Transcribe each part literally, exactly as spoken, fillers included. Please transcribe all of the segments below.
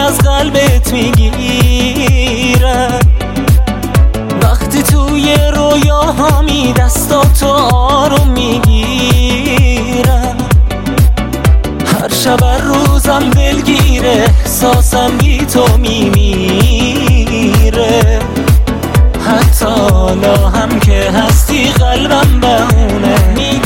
از قلبت میگیرم، وقتی توی رویاهامی دستاتو آروم میگیرم. هر شب روزم دلگیره، احساسم بی تو میمیره. حتی حالا هم که هستی قلبم بهونه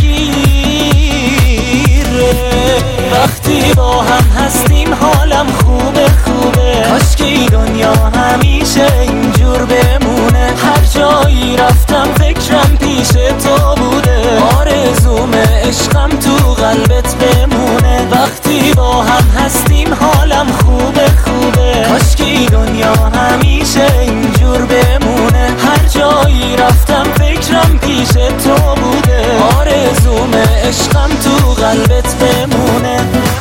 میگیره. وقتی با هم هستیم حالم خوبه خوبه، کاشکی دنیا همیشه اینجور بمونه. هر جایی رفتم فکرم پیش تو بوده، آرزوم عشقم تو قلبت بمونه. وقتی با هم هستیم حالم خوبه خوبه، کاشکی دنیا همیشه اینجور بمونه. هر جایی رفتم فکرم پیش تو بوده، آرزوم عشقم تو قلبت بمونه.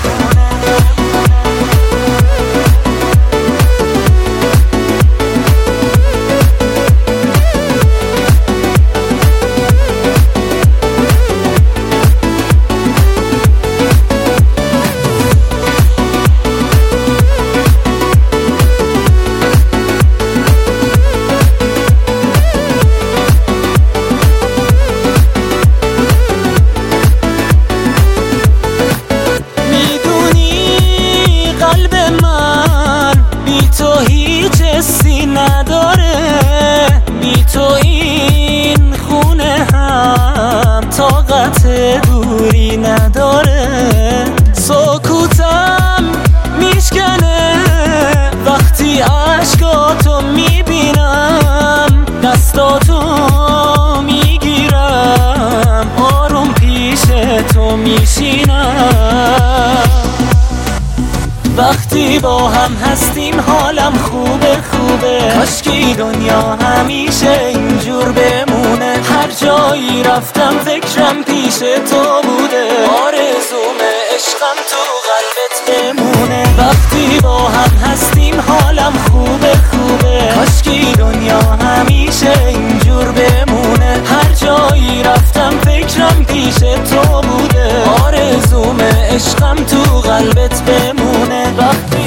تو هیچ حسی نداره، بی تو این خونه هم طاقت دوری نداره. سکوتم میشکنه وقتی عشقاتو میبینم، دستاتو میگیرم آروم پیش تو میشینم. وقتی با هم هستیم حالم خوبه خوبه، کاشکی دنیا همیشه اینجور بمونه. هر جایی رفتم فکرم پیش تو بوده، آرزوم عشقم تو قلبت بمونه. وقتی با هم هستیم حالم خوبه خوبه، کاشکی دنیا همیشه اینجور بمونه. هر جایی رفتم فکرم پیش تو بوده، آرزوم عشقم تو قلبت بمونه. وقتی